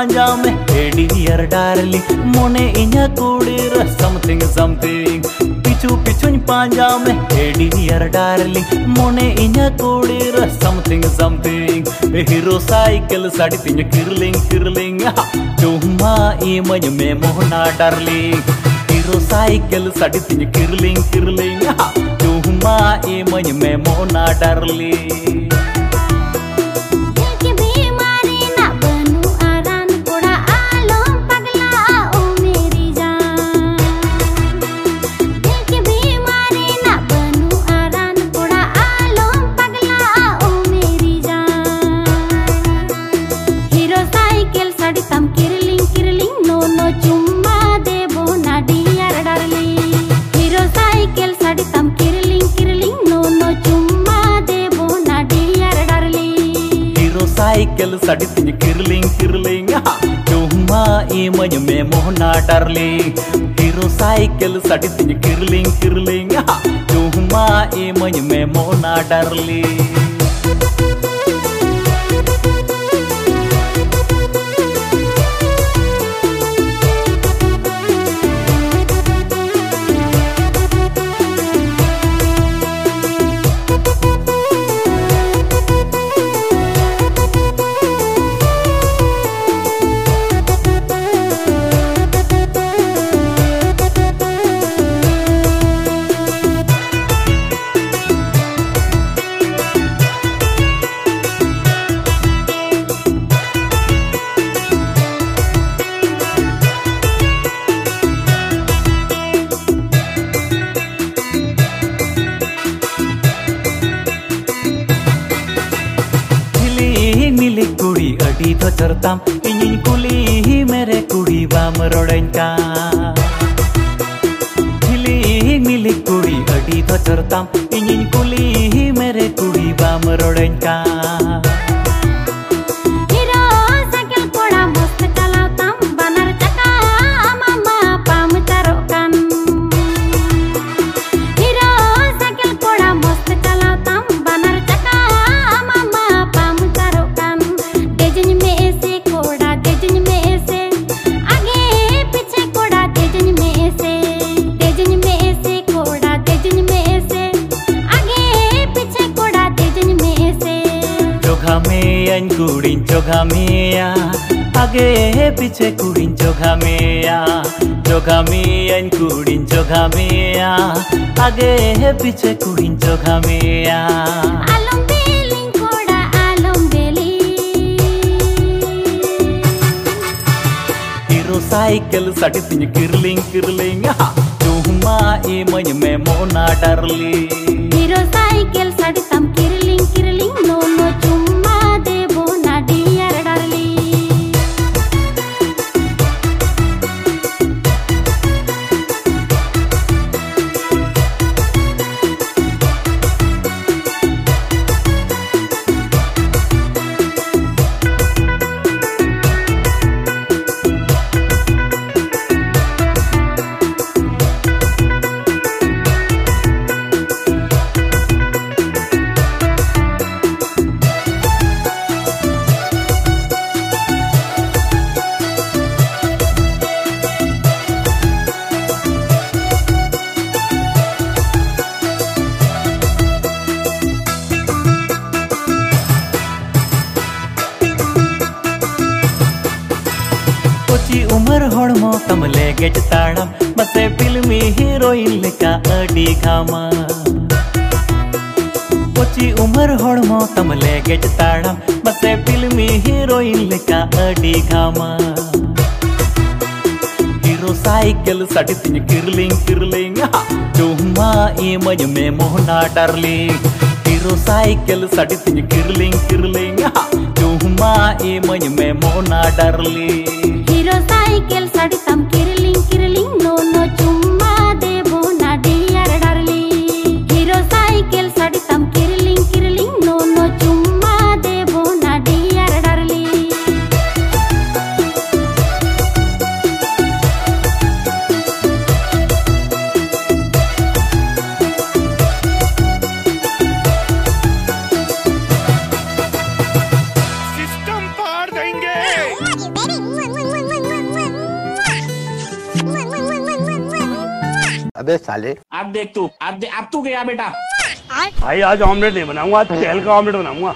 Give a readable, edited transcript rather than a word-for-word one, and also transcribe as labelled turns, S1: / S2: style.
S1: पांजा में dear darling मोने इन्या कुड़ीर समथिंग समथिंग पिछु पिछुन पांजा में डियर डार्लिंग मोने इन्या कुड़ीर समथिंग समथिंग हीरो साइकिल साड़ी तिन किरलिंग किरलिंग चुम्मा इमज में मोहना डार्लिंग हीरो साइकिल साड़ी तिन किरलिंग किरलिंग चुम्मा इमज में मोहना डार्लिंग साइकिल साड़ी तिन किरलिंग किरलिंग चुम्मा इमज में मोहना डार्लिंग हीरो साइकिल साड़ी तिन किरलिंग किरलिंग चुम्मा इमज में मोहना डार्लिंग नीली कुड़ी अड़ी तो चरताम इन कुली मेरे कुड़ी बाम रोड़का नीली कुड़ी अड़ी तो चरताम इन कुली मेरे कुड़ी बाम रोड़का कुड़ीन चोगा मिया आगे पीछे कुड़ीन चोगा मिया कुड़ीन चोगा मिया आगे पीछे कुड़ीन चोगा मिया
S2: आलम बेलिंग कोड़ा आलम बेली
S1: हीरो साइकिल साड़ी तिन किरलिंग किरलिंग चुम्मा इमज में मोहना डार्लिंग
S2: हीरो साइकिल साड़ी तम किरलिंग किरलिंग नो नो चुम्मा देबो ना डियर डार्लिंग
S1: उमर होड़मो तमले गेज ताड़म बसे फिल्मी हीरोइन लेका अडी घामा कोची उमर होड़मो तमले गेज ताड़म बसे फिल्मी हीरोइन लेका अडी घामा हीरो साइकिल साड़ी तिन किरलिंग किरलिंग चुम्मा इमज में मोहना डार्लिंग हीरो साइकिल साड़ी तिन किरलिंग किरलिंग चुम्मा इमज में मोहना डार्लिंग
S2: हीरो साइकिल साड़ी तम किरलिंग किरलिंग नो नो चुम्मा देबो ना डियर डार्लिंग हीरो साइकिल साड़ी तम किरलिंग किरलिंग नो नो चुम्मा देबो ना डियर डार्लिंग
S3: सिस्टम पार देंगे। अबे साले।
S4: अब देख तू, अब तू गया बेटा।
S5: भाई आज ऑमलेट नहीं बनाऊंगा, आज तेल का ऑमलेट बनाऊंगा।